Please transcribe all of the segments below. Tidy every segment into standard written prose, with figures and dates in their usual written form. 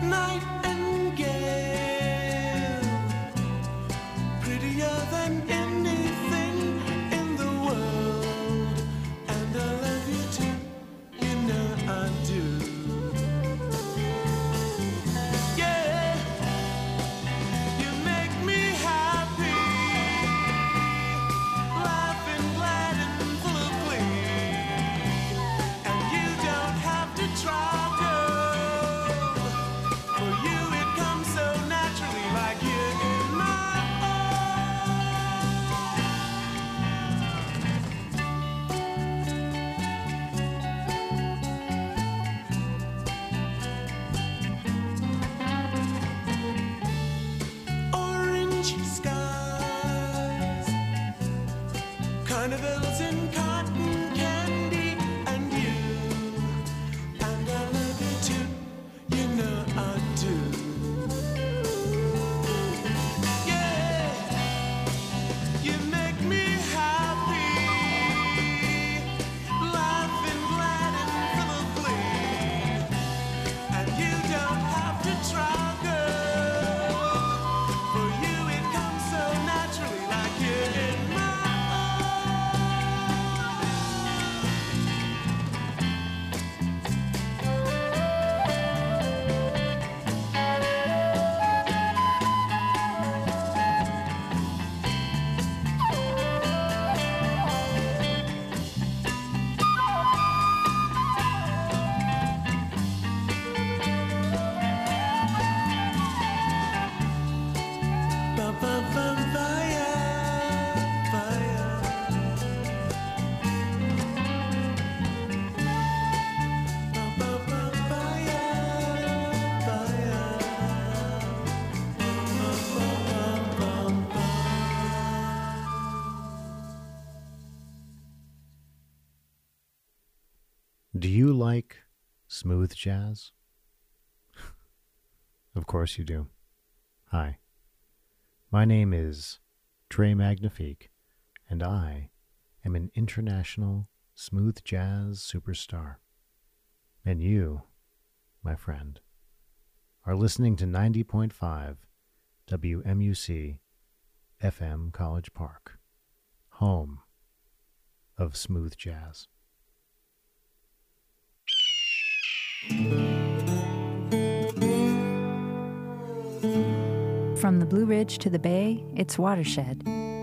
nightingale, prettier than anything in the world. And I love you too, you know I do. Yeah, you make me happy, laughing, glad and full of glee. And you don't have to try, girl, for you it comes so naturally, like you're in my orange skies, carnivals and cotton candy, and you. And I love you too, you know I do. Yeah, you make me happy, laughing, glad and full of glee. And you don't have to try, girl, for you it comes so naturally, like you're in my Do you like smooth jazz? Of course you do. Hi. My name is Trey Magnifique, and I am an international smooth jazz superstar. And you, my friend, are listening to 90.5 WMUC FM College Park, home of smooth jazz. From the Blue Ridge to the Bay, it's Watershed.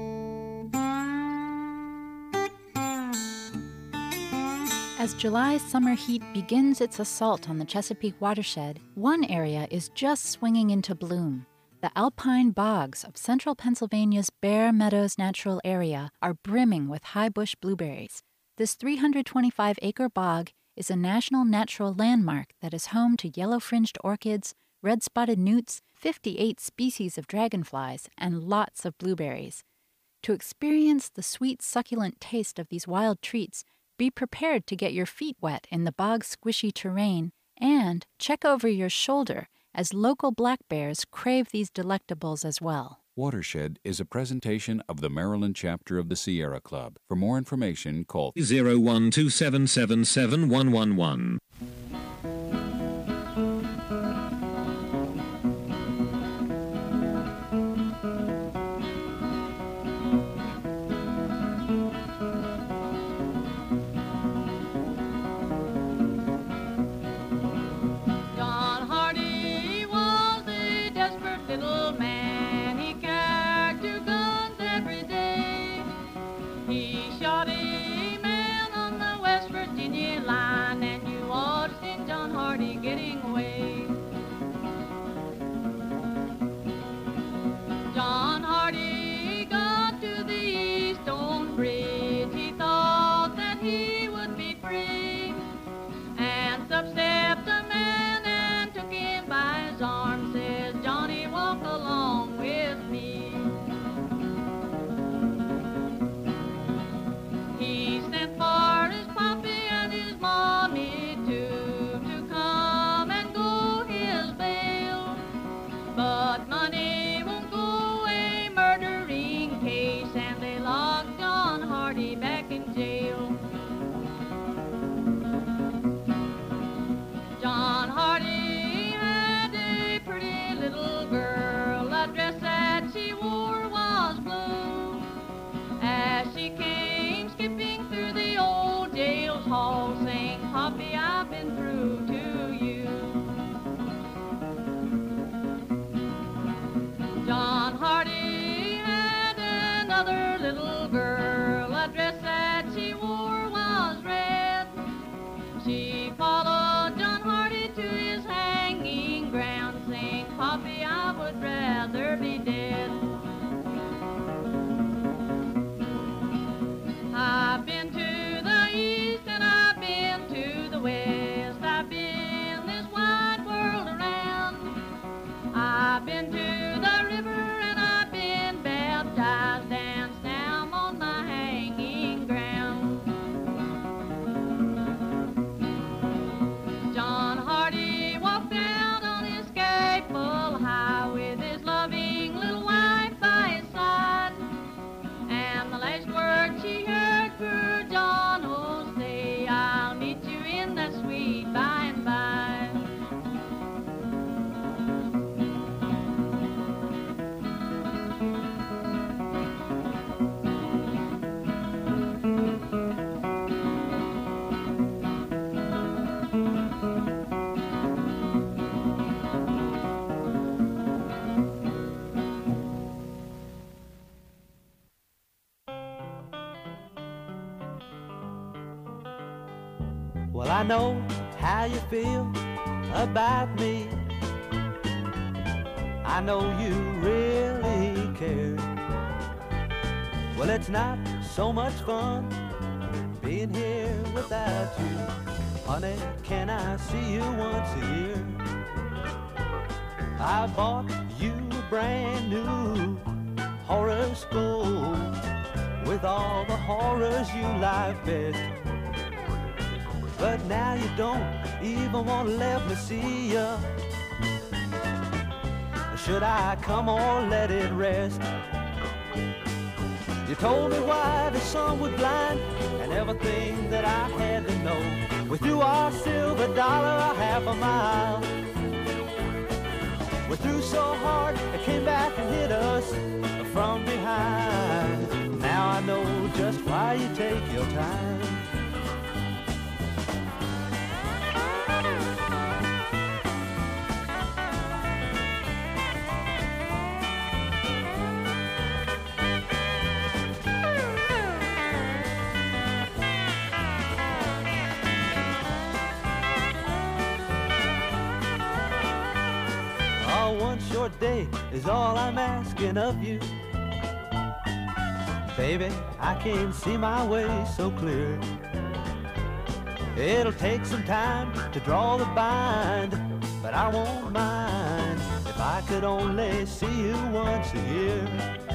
As July's summer heat begins its assault on the Chesapeake watershed, one area is just swinging into bloom. The alpine bogs of central Pennsylvania's Bear Meadows Natural Area are brimming with high bush blueberries. This 325-acre bog is a national natural landmark that is home to yellow-fringed orchids, red-spotted newts, 58 species of dragonflies, and lots of blueberries. To experience the sweet, succulent taste of these wild treats, be prepared to get your feet wet in the bog's squishy terrain, and check over your shoulder as local black bears crave these delectables as well. Watershed is a presentation of the Maryland chapter of the Sierra Club. For more information, call 012777111. John Hardy was a desperate little man. He carried 2 guns every day. He shot a man on the West Virginia line, and you ought to see John Hardy getting away. John Hardy got to the Eastone Bridge. He thought that he would be free, and substepped a man and took him by his arm. Says, Johnny, walk along with me. He sent for his papi and his mommy too, to come and go sing, Poppy, I've been through to you. John Hardy had another little girl. A dress that she wore was red. She followed John Hardy to his hanging ground, saying, Poppy, I would rather be dead. I've been to the east and I've been to the west. I've been this wide world around. I've been to the river and I've been baptized, and now I'm on my hanging ground. John Hardy walked down on his gable high with his loving little wife by his side, and the last word she heard for John, oh, say, I'll meet you in that sweet by and by. Well, I know how you feel about me. I know you really care. Well, it's not so much fun being here without you. Honey, can I see you once a year? I bought you a brand new horoscope with all the horrors you like best. But now you don't even want to let me see ya. Should I come or let it rest? You told me why the sun would blind and everything that I had to know. We threw our silver dollar a half a mile. We threw so hard it came back and hit us from behind. Now I know just why you take your time. One short day is all I'm asking of you. Baby, I can't see my way so clear. It'll take some time to draw the bind, but I won't mind if I could only see you once a year.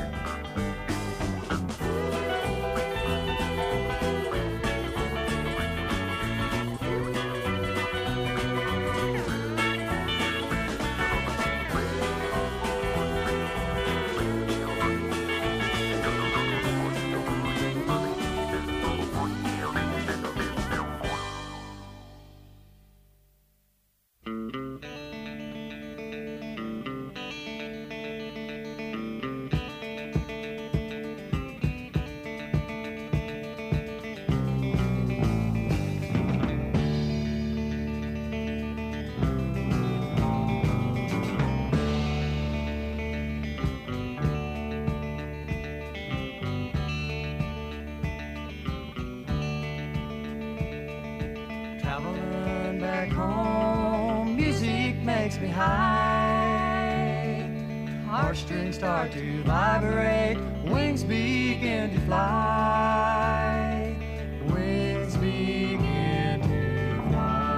Traveling back home, music makes me high. Heartstrings start to vibrate, wings begin to fly. Wings begin to fly.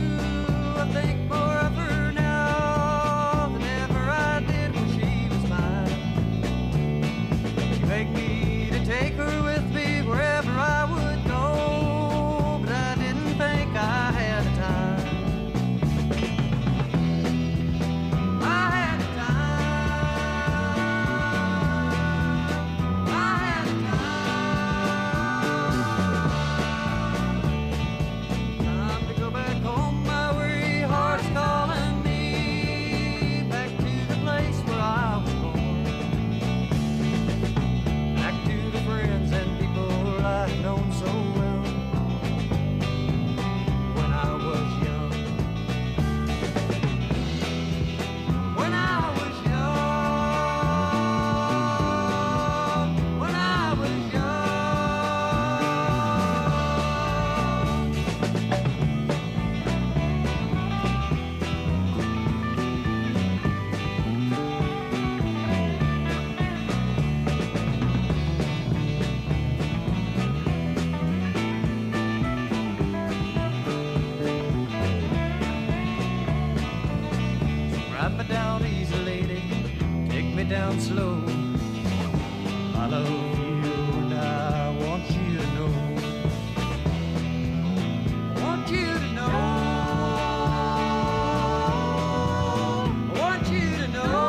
I think forever now than ever I did when she was mine. and slow. I love you and I want you to know. I want you to know. I want you to know.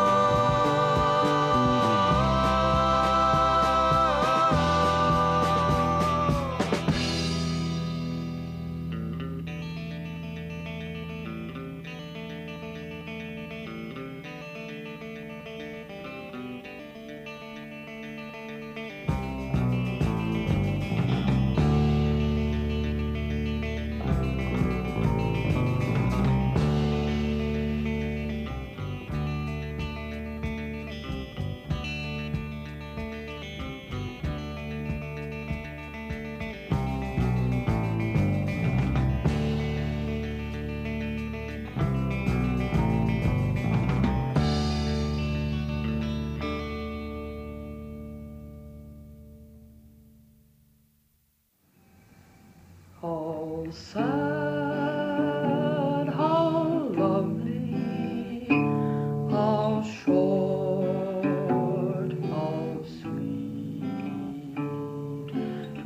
How sad, how lovely, how short, how sweet to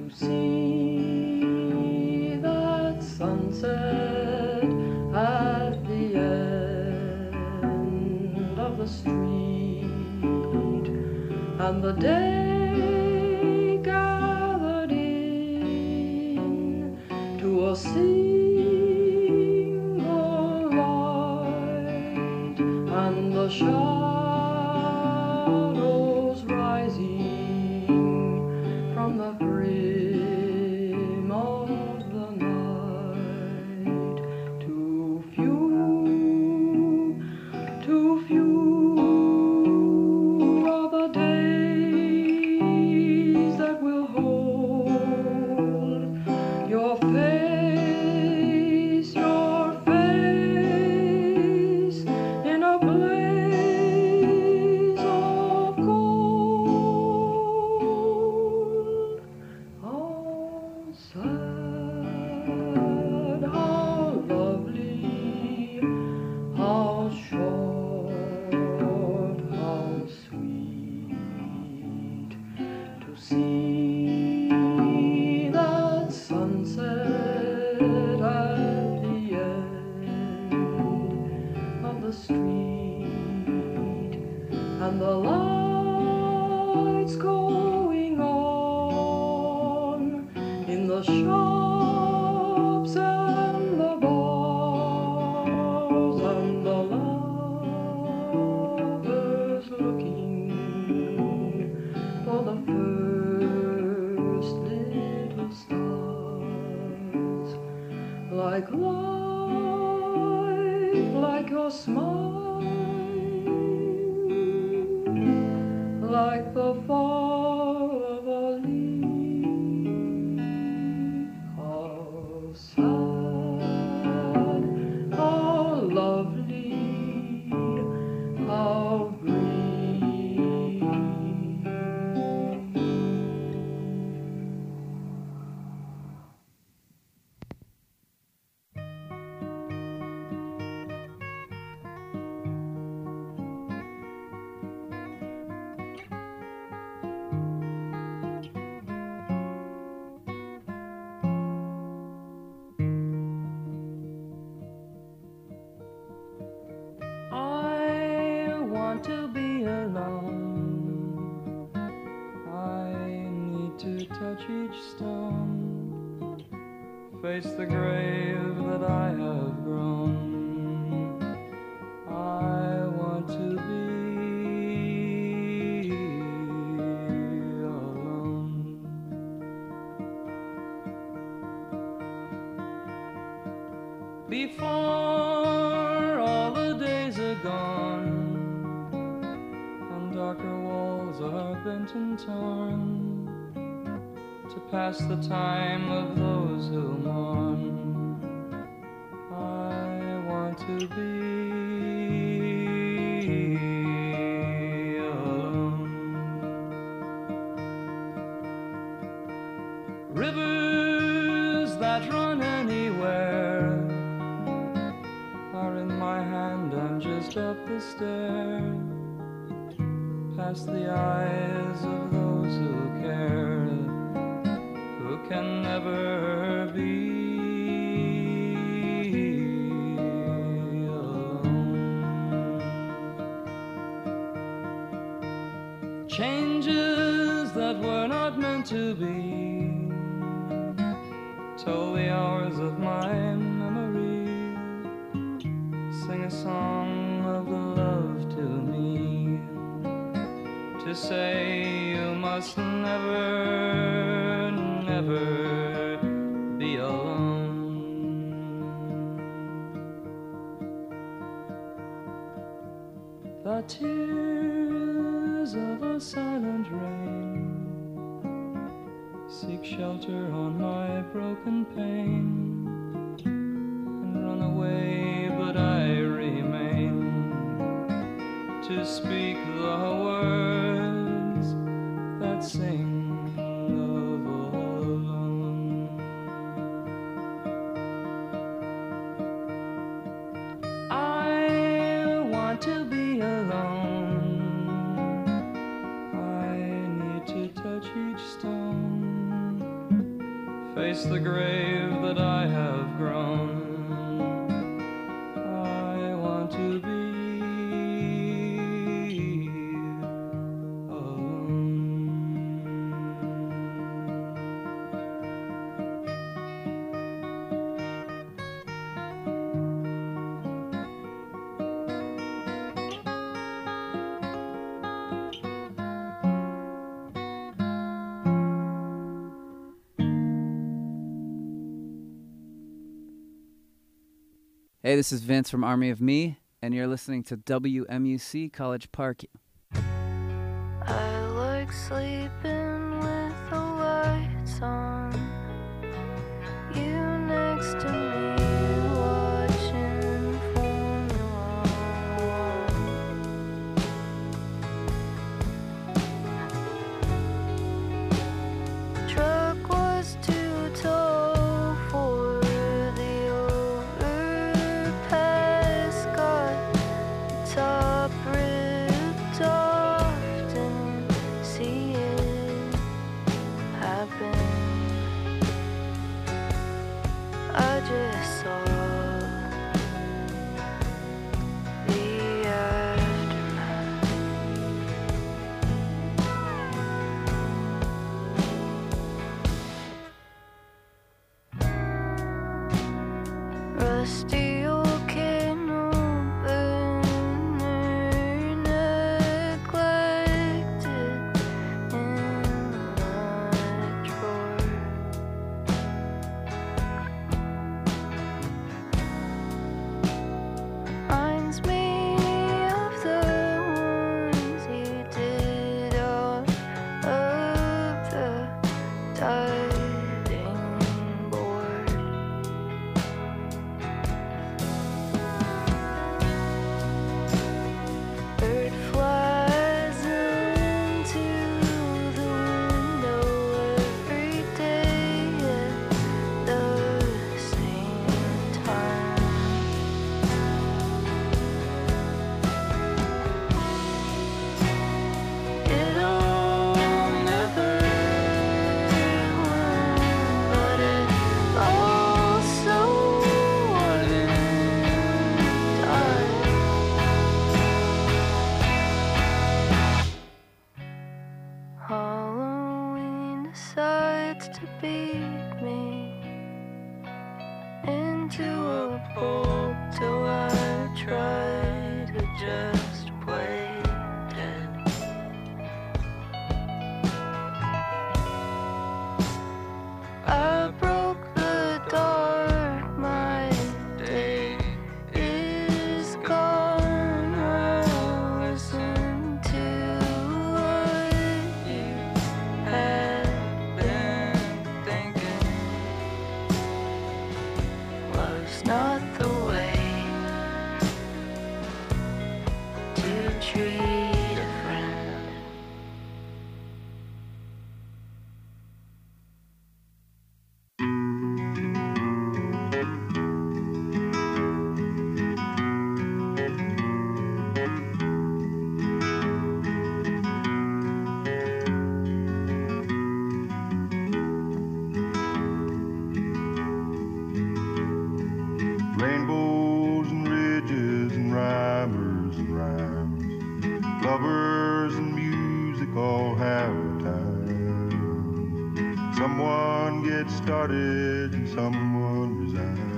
see that sunset at the end of the street, and the day gathered in to a single light, and the shadows rising from the brim of the night. Too few are the days that will hold your face in a blaze of gold. How sad, how lovely, how short, how sweet to see that sunset at the end of the street, and the lights going on in the shops and the bars, and the lovers looking for the first little stars. Like life, like your smile, like the fall of a leaf. How sad, how lovely, how brief. I want to be alone. I need to touch each stone, face the grave that I have grown. I want to be alone. Before all the days are gone and darker walls are bent and torn, to pass the time of those who mourn, I want to be alone. Rivers that run anywhere are in my hand, I'm just up the stair, past the eyes of those who care, who can never be alone. Changes that were not meant to be told the hours of my memory. Sing a song of the love to me, to say you must never, never be alone. The tears of a silent rain seek shelter on my broken pane and run away, but I remain to speak the words that sing of alone. I want to be alone. I need to touch each stone, face the grave that I have grown. I want to be Hey, this is Vince from Army of Me, and you're listening to WMUC College Park. I like sleeping with the lights on, you next to me watching Formula One. Truck was too tall for the overpass, got the top ripped off, didn't see it happen. I just saw the aftermath. Rusty old candle burner, neglected in the drawer. Reminds me of the ones you did off of the diving board. Bird flies into the window every day at the same time. It'll never win, but it also wouldn't die. Halloween decides to beat me into a pulp till I try to just play dead. I broke the dark, my day is gone. I'll listen to what you had been thinking. Love's not the way Someone gets started and someone resigns.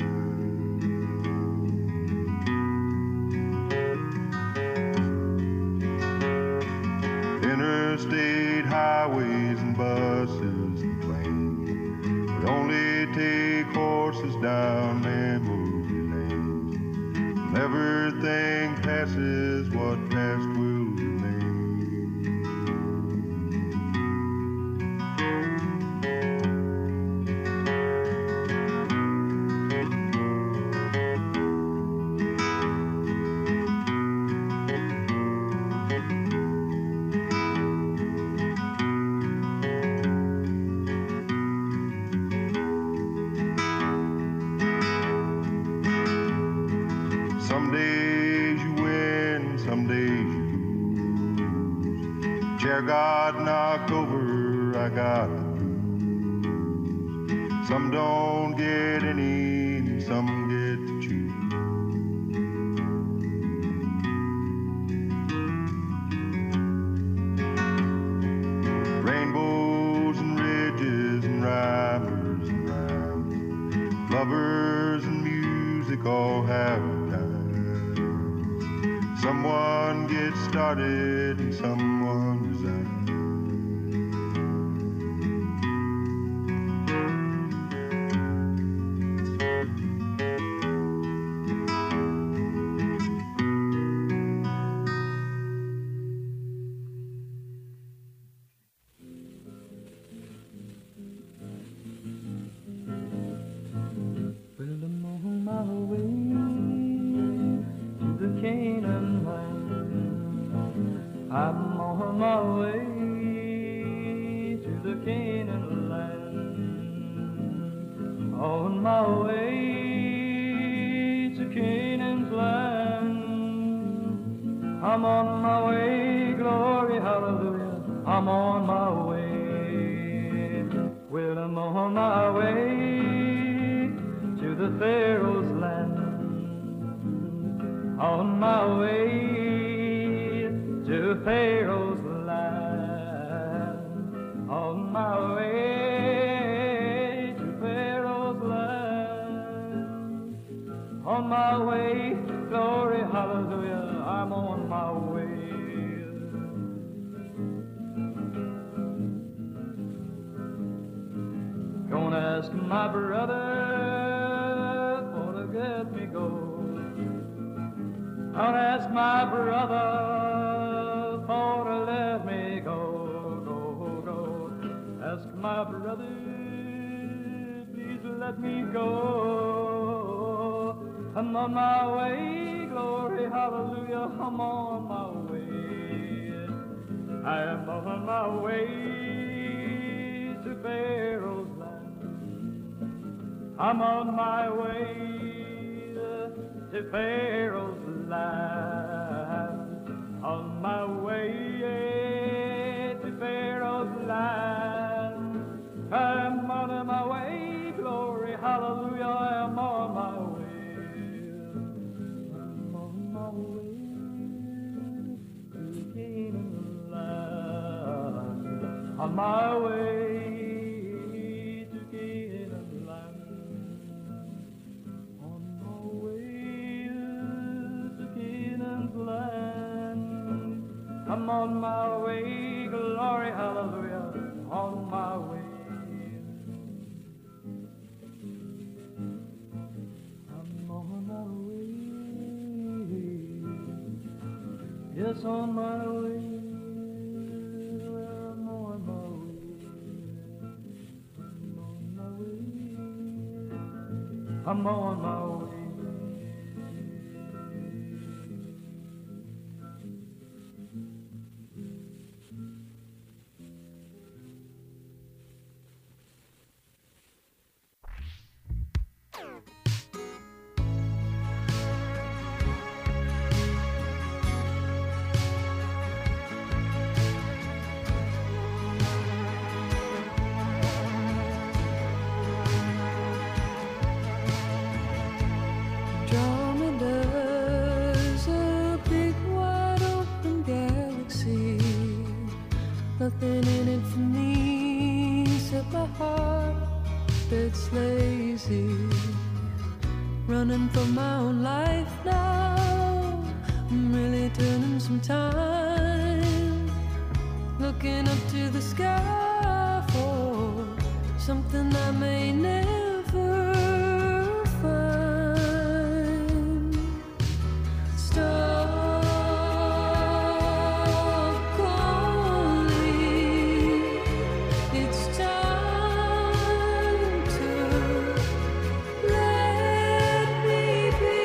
Interstate highways and buses and planes would only take horses down memory lane. And everything passes, what past will remain. Some days you win, some days you lose. Chair got knocked over, I got the blues. Some don't get any, and some get to choose. Rainbows and ridges and rhymers and rhymes, lovers and music all have a time. Someone gets started and someone resigns. Well, I'm on my way to the Canaan land. I'm on my way to the Canaan land. On my way to Canaan's land. I'm on my way, glory, hallelujah. I'm on my way. Well, I'm on my way to the Pharaoh's land. On my way to Pharaoh's land. On my way to Pharaoh's land. On my way, glory, hallelujah, I'm on my way. Gonna ask my brother for to get me gold. I'll ask my brother for to let me go, go, go. Ask my brother, please let me go. I'm on my way, glory, hallelujah, I'm on my way. I am on my way to Pharaoh's land. I'm on my way to Pharaoh's land. On my way to Pharaoh's land. I'm on my way, glory, hallelujah, I'm on my way. I'm on my way to Canaan land. On my way to Canaan land. On my way to Canaan's land. I'm on my way, glory, hallelujah, on my way. I'm on my way. Yes, on my way. I'm on my way. I'm on my way. I'm on my way. it's lazy. Running for my own life now. I'm really turning some time. Looking up to the sky for something I may never find. Stop calling. It's time to let me be.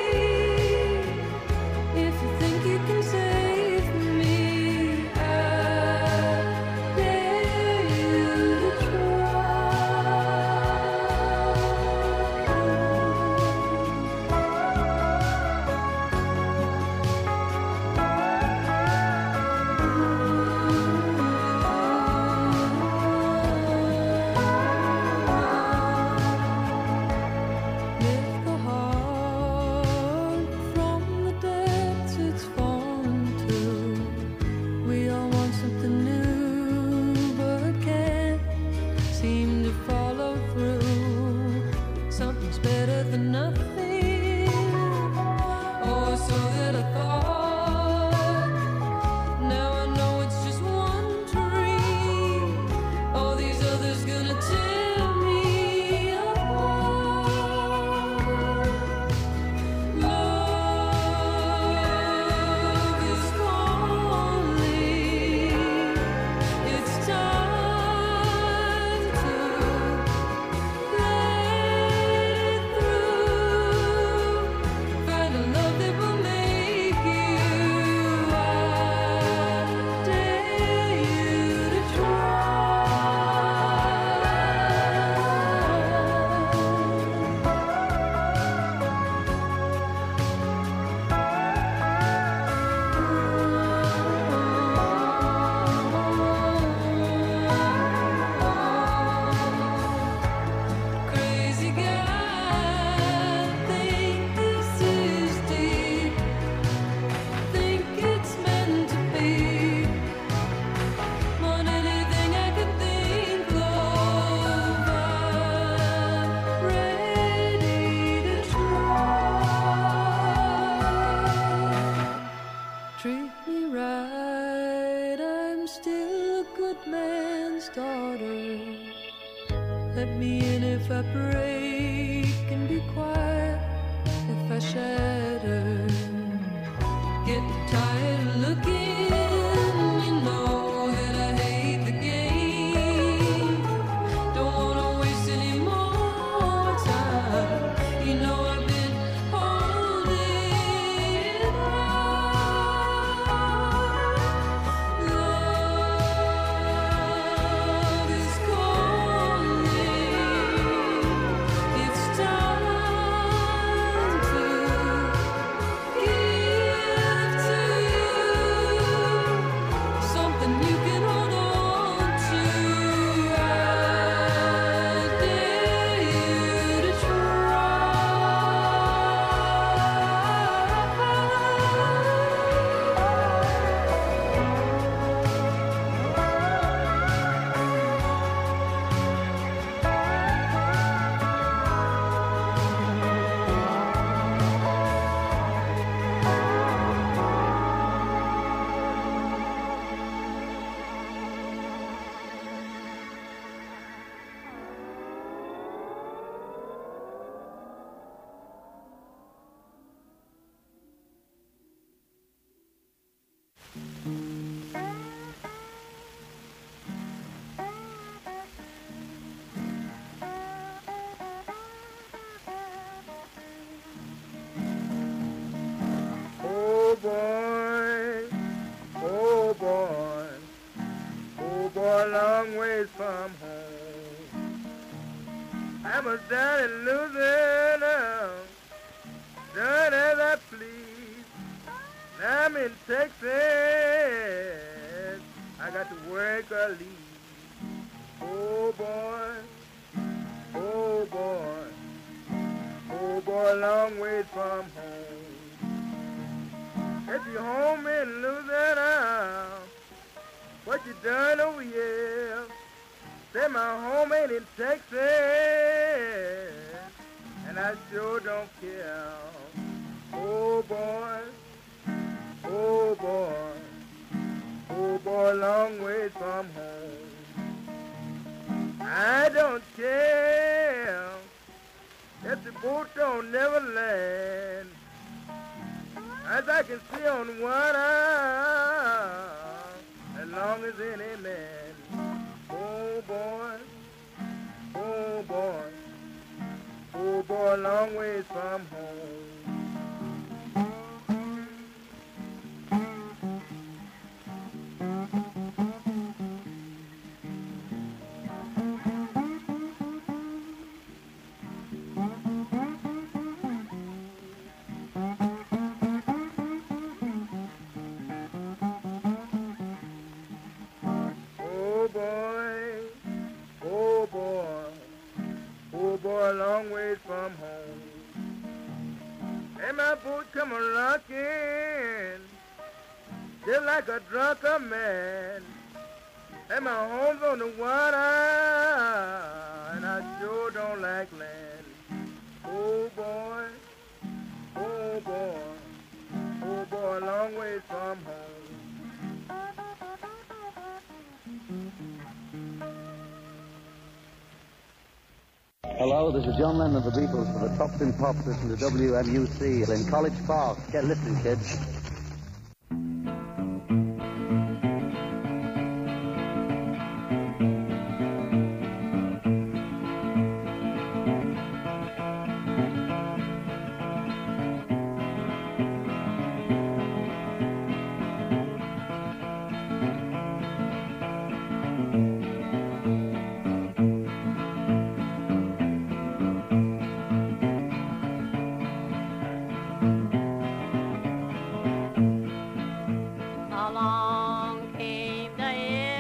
If you think you can save me, I dare you to lift the heart from the depths it's fallen to. We all want something new, but can't seem to follow through. Something's better than nothing, or so that I thought. Now I know it's just one dream. All these others gonna tear me apart. Love is calling. It's time to let it through. Find a love that will make you. I dare you to try. Crazy guy, think this is deep. Think it's meant to be. Want anything I can think of. I'm ready to try. Treat me right, I'm still a good man's daughter. Let me in if I break, and be quiet if I shatter. Getting tired of looking, you know that I hate the game. Don't wanna waste any more time. You know I've been holding on. Love is calling. It's time to give to you something you can hold on to. I dare you to Oh boy, oh boy, oh boy, long ways from home. I was down in Louisiana, done as I please. Now I'm in Texas, I got to work or leave. Oh boy, oh boy, oh boy, long ways from home. If you're home in Louisiana, what you done over here? Say my home ain't in Texas. and I sure don't care. Oh boy, oh boy, oh boy, long way from home. I don't care if the boat don't never land, as I can see on one eye, as long as any man. Oh boy, oh boy, oh boy, long ways from home. Oh boy, oh boy, oh boy, long ways from home. And my boat come a-rockin', just like a drunken man. And my home's on the water, and I sure don't like land. Oh boy, oh boy, oh boy, long ways from home. Hello, this is John Lennon of the Beatles for the Tops in Pops. Listen to WMUC in College Park. Get listening, kids. Along came the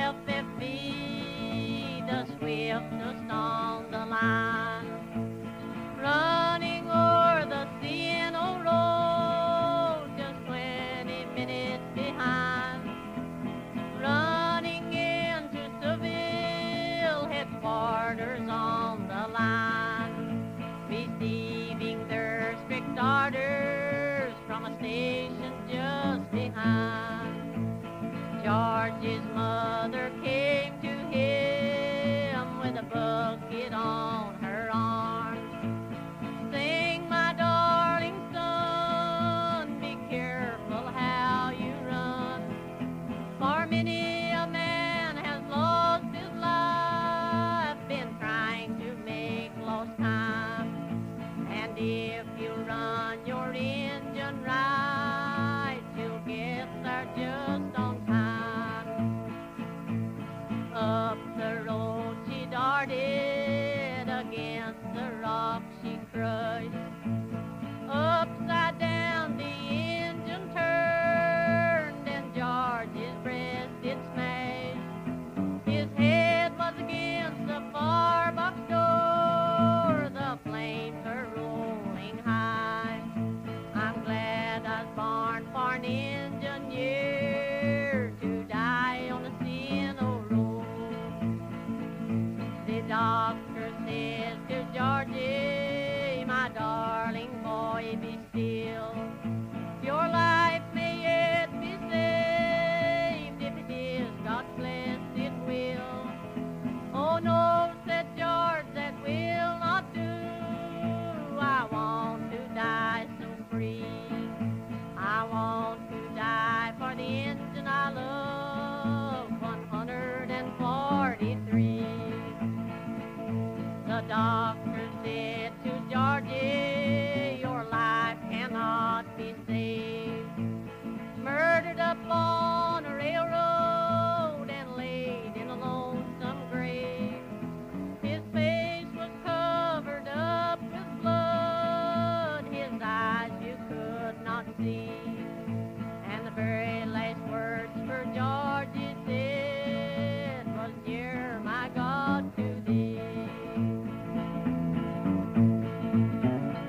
FFB, the swiftest on the line, running o'er the Siena Road, just 20 minutes behind, running into Seville headquarters on the line, receiving their strict orders from a station just behind. George's mother came to him with a bucket on her arm. Sing, my darling son, be careful how you run. For many a man has lost his life, been trying to make lost time. And if you run your engine right, you'll get there just on time. Up the road she darted, against the rock she crushed. Upside down the engine turned, and George's breast it smashed. His head was against the far box door, the flames were rolling high. I'm glad I was born for an engineer to die on the Siena Road. The doctor says to Georgie, my darling boy, be still. Your life may yet be saved, if it is God's blessed it will. Oh no, said George, that will not do. I want to die so free. I want to die for the engine I love, 143. The doctor said to Georgie, your life cannot be saved. Murdered up on a railroad and laid in a lonesome grave. His face was covered up with blood, his eyes you could not see. And the very last words for Georgie said was, dear my God, to thee.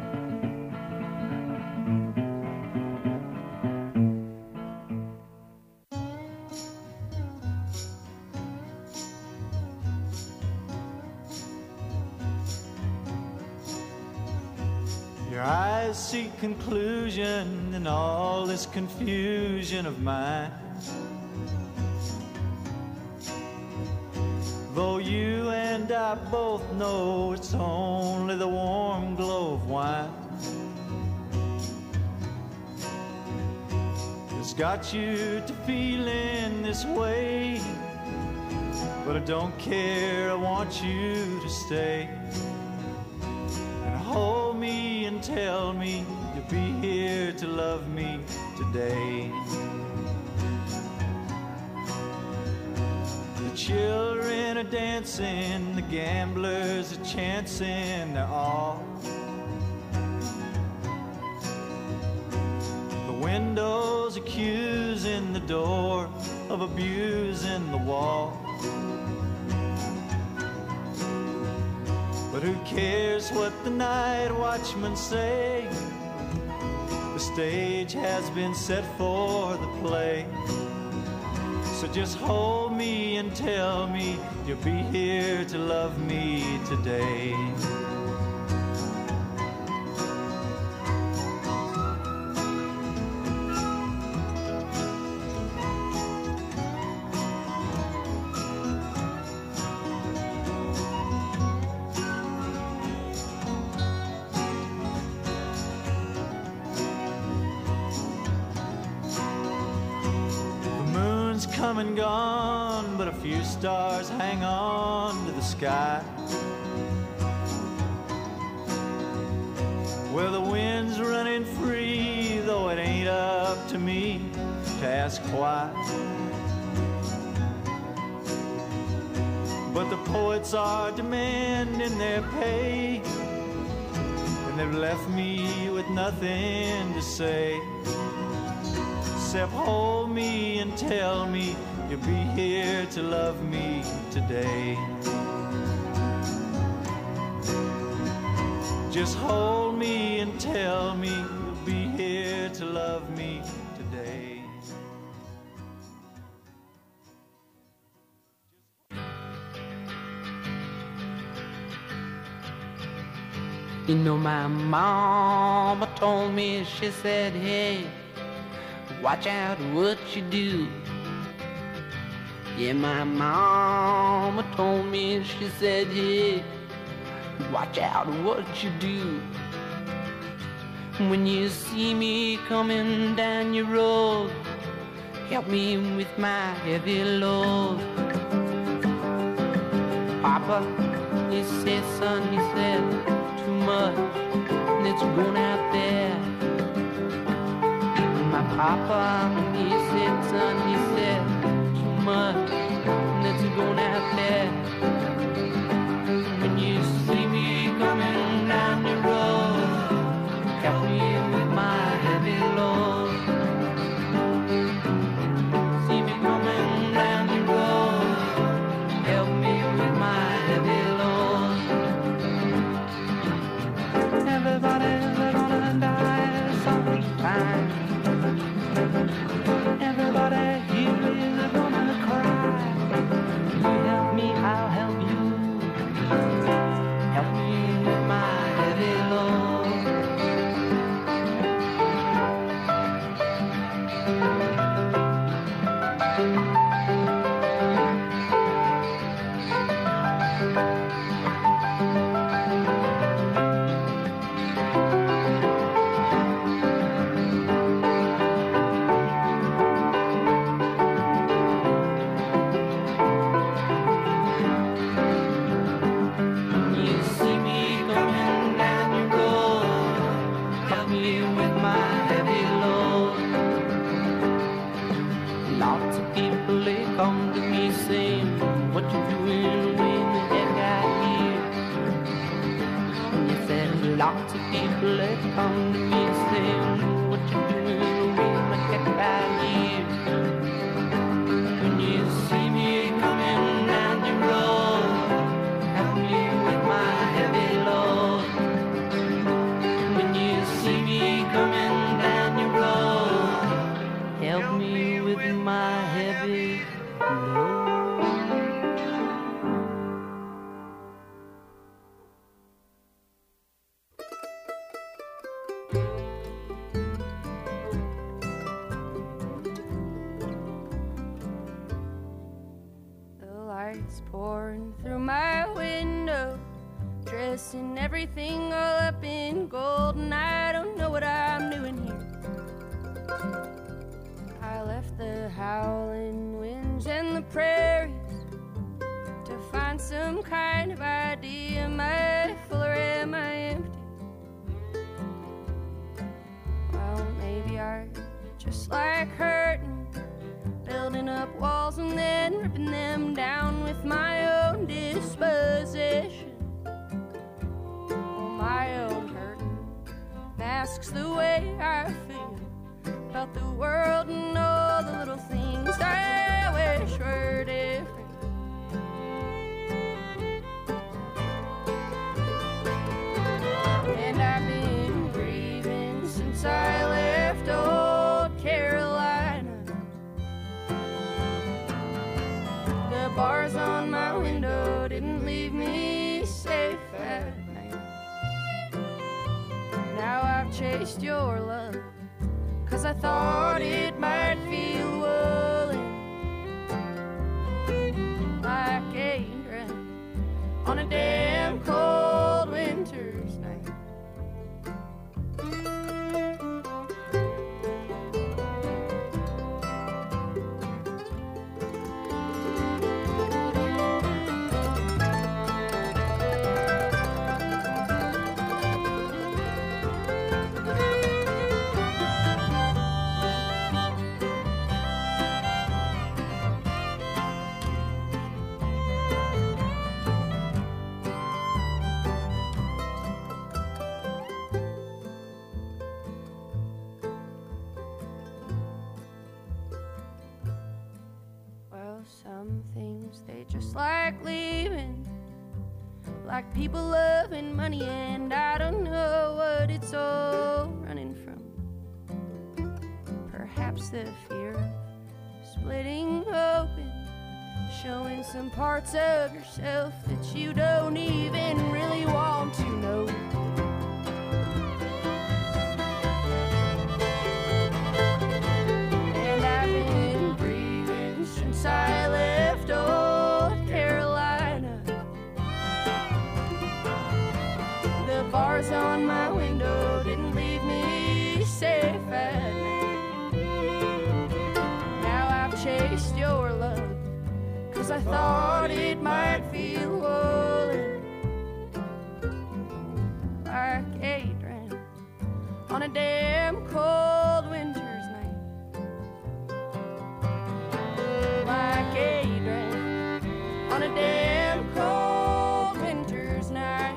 to seek conclusion in all this confusion of mine. Though you and I both know it's only the warm glow of wine that's got you to feeling this way. But I don't care, I want you to stay and hold me and tell me you'll be here to love me today. The children are dancing, the gamblers are chancing their all. The windows accusing the door of abusing the wall. But who cares what the night watchmen say? The stage has been set for the play. So just hold me and tell me you'll be here to love me today. Come and gone, but a few stars hang on to the sky. Well, the wind's running free, though it ain't up to me to ask why. But the poets are demanding their pay, and they've left me with nothing to say. Except hold me and tell me you'll be here to love me today. Just hold me and tell me you'll be here to love me today. You know, my mama told me, she said, hey, watch out what you do. Yeah, my mama told me, she said, hey, watch out what you do. When you see me coming down your road, help me with my heavy load. Papa, he said, son, he said, too much, and it's going out there. My papa, he said, son, he said, too much, and it's going out there. When you see me coming down the road, help me with my heavy load. See me coming down the road, help me with my heavy load. Everybody's gonna die sometime. Everybody here is gonna cry. You help me, I'll help you. Help me with my heavy load. Come to me saying, what you doing when you got here? Yes, there's lots of people that come to me saying, what you doing when you got here? When you see me coming down the road, help me with my heavy load. When you see me coming down the road, help me with my heavy load. through my window, dressed in everything all up in gold, and I don't know what I'm doing here. I left the howling winds and the prairies to find some kind of idea. Am I full or am I empty? Well, maybe I just like hurting, building up walls and then ripping them down with my own disposition. Oh, my own hurting masks the way I feel about the world and all the little things I wish were different. And I've been grieving since I left old Carolina. The bars on my window didn't leave me safe at night. Now I've chased your love, 'cause I thought it might feel woolen, like Adrian on a damn cold winter's night. Some things they just like leaving, like people loving money, and I don't know what it's all running from. Perhaps the fear of splitting open, showing some parts of yourself that you don't even really want to know. And I've been grieving since I left old Carolina. The bars on my window didn't leave me safe at night. Now I've chased your love, 'cause I thought it might feel woolen, like Adrian on a damn cold winter's night. Like Adrian on a damn cold winter's night.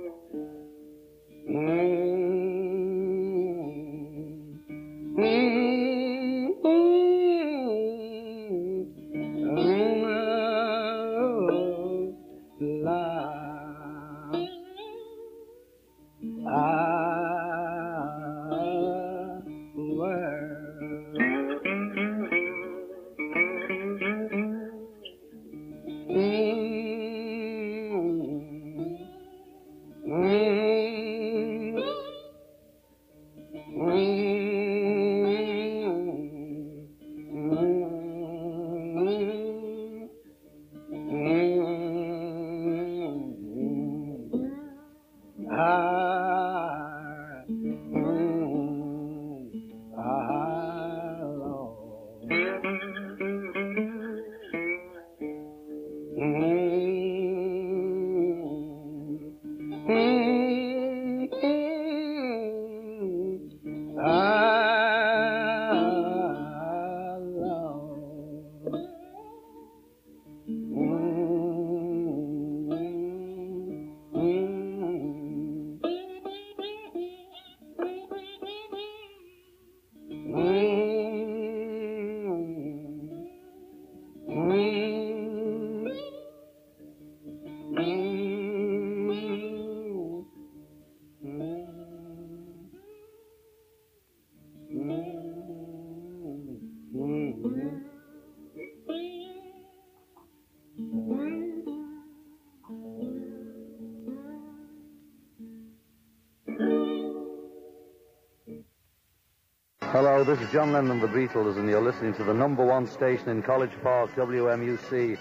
Mm-hmm. Hello, this is John Lennon of the Beatles, and you're listening to the number one station in College Park, WMUC.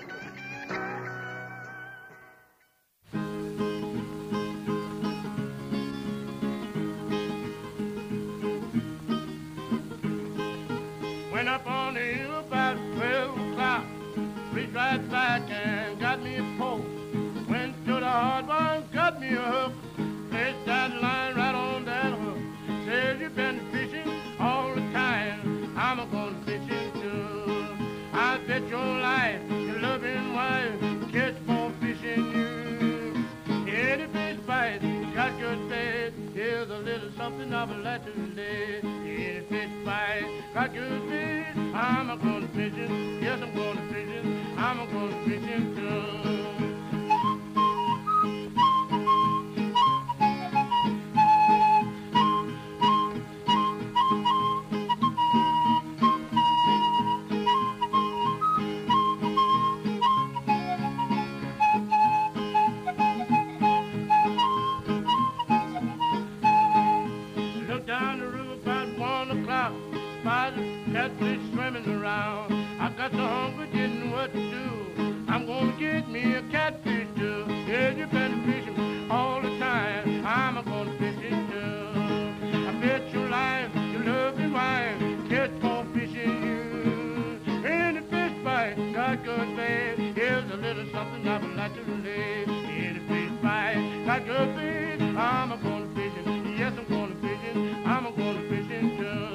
Went up on the hill about 12 o'clock. Reached right back and got me a pole. Went to the hard one, got me a hook. Placed that line right on that hook. Said you've been fishing all the time. I'm a going fishing too. I bet your life, your loving wife, catch more fish in you. Any fish bite, got good bait. Here's a little something I would like to lay. Any fish bite, got good bait. I'm a going fishing. Yes, I'm going fishing. I'm a going fishing too. Catfish swimming around. I got so hungry, didn't know what to do. I'm gonna get me a catfish too. Yeah, you've been fishing all the time. I'm a gonna fish it too. I bet your life, your loving wife, catch more fish in you. Any fish bite, got good bait. Here's a little something I would like to relate. Any fish bite, got good bait. I'm a gonna fish it. Yes, I'm gonna fish it. I'm a gonna fish it too.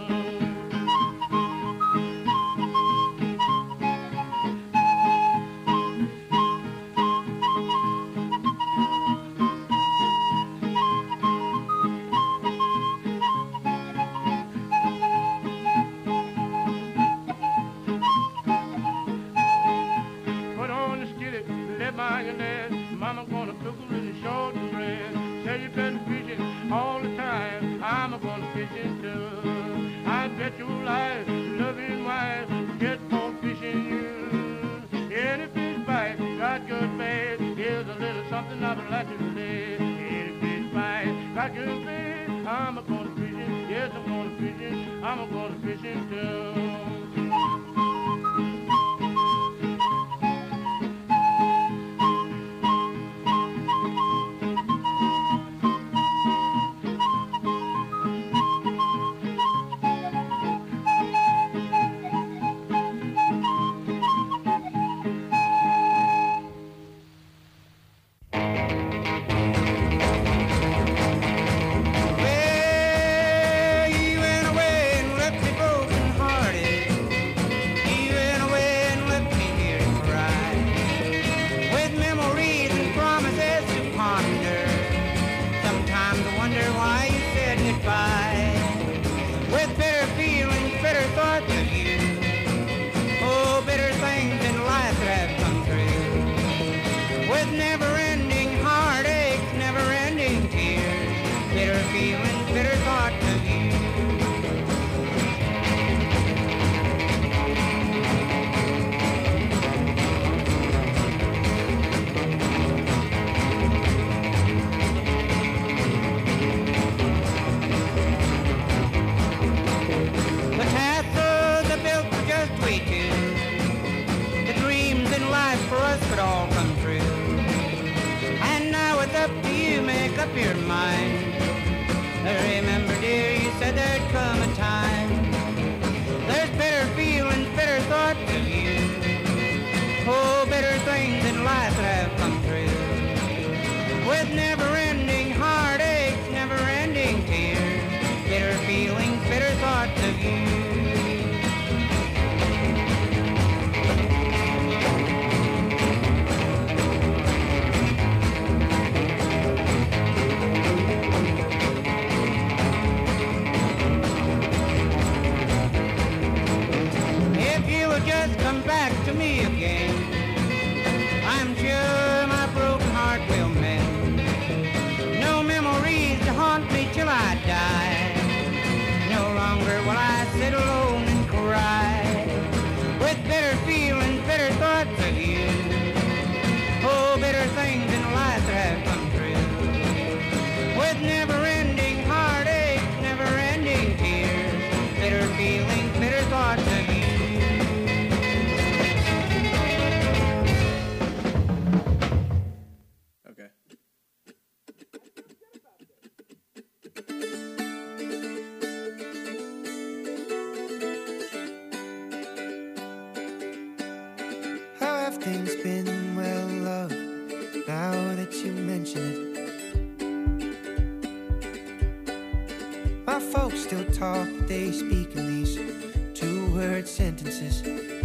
Mama gonna cook a little short and bread. Say you've been fishing all the time. I'm gonna fishing too. I bet your life, loving wife, get more fish in you. Any fish bite, got good bait. Here's a little something I would like to relate. Any fish bite, got good bait. I'm gonna fishing. Yes, I'm gonna fishing. I'm gonna fishing too. everything's been well loved, now that you mention it. My folks still talk, but they speak in these two-word sentences.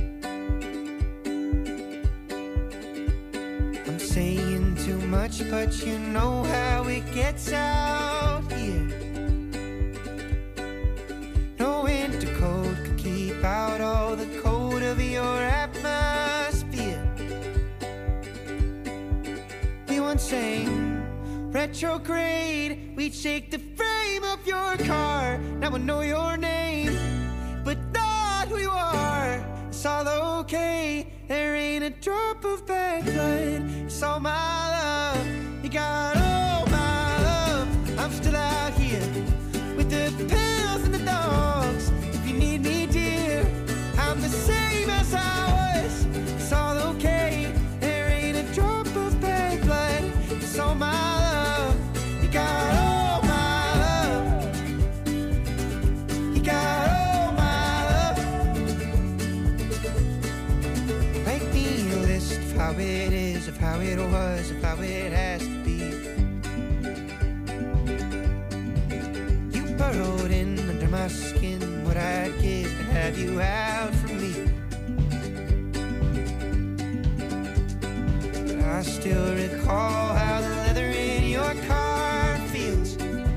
I'm saying too much, but you know how it gets out here. No winter coat could keep out all the cold of your atmosphere. We once sang retrograde, we'd shake the frame of your car. Now I know your name, but not who you are. It's all okay, there ain't a drop of bad blood. It's all my love, you got all my love. I'm still out here with the pills and the dogs. If you need me, dear, I'm the same as I was. It's all okay, there ain't a drop of bad blood. It's all my love, you got all my love. You got all my love. Write me a list of how it is, of how it was, of how it has to be. You burrowed in under my skin, what I'd give to have you out from me. But I still recall how the leather in your car feels.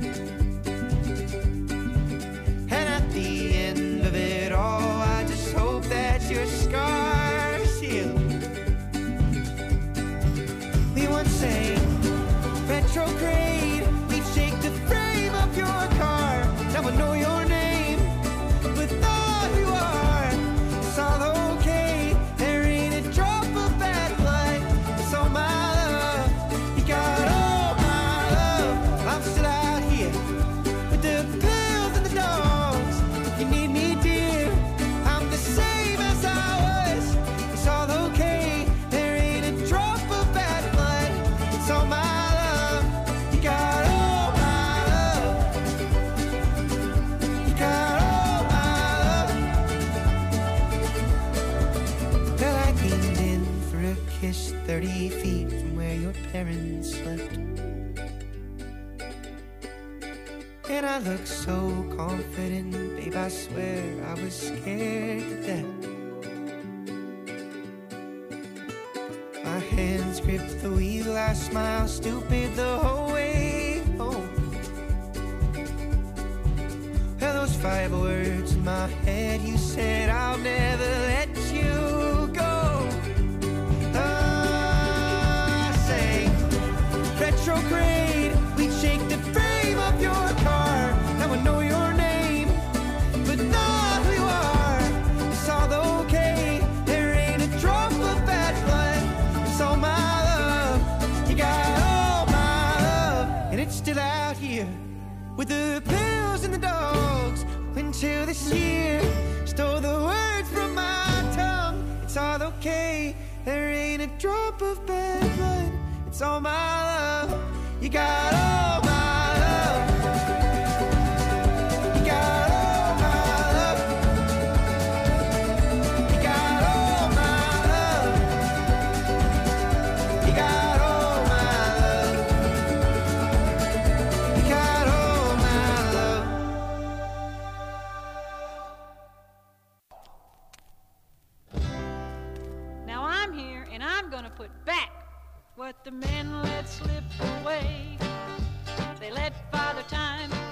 And at the end of it all, I just hope that your scars heal. We once sang retrograde, we'd shake the frame of your car. Now I know your name, but not who you are. It's all okay, there ain't a drop of bad blood. It's all my love, you got all my love. I'm still out here with the pills and the dogs. If you need me, dear, I'm the same as I was. It's all okay, there ain't a drop of bad blood. It's all my love, you got all my love. You got all my love. Well, I leaned in for a kiss 30 feet from where your parents slept. And I looked so confident, babe, I swear I was scared to death. My hands gripped the wheel, I smiled stupid the whole way home. Well, those 5 words in my head, you said I'll never let you go. I sang retrograde, we'd shake the frame of your car. Now I know your name, but not who you are. It's all okay, there ain't a drop of bad blood. It's all my love, you got all my love. And it's still out here with the pills and the dogs. Until this year stole the words from my tongue. It's all okay, there ain't a drop of bad blood. It's all my love, you got all my love. You got all my love. You got all my love. You got all my love. You got all my love. Now I'm here and I'm gonna put back what the men let slip away. They let Father Time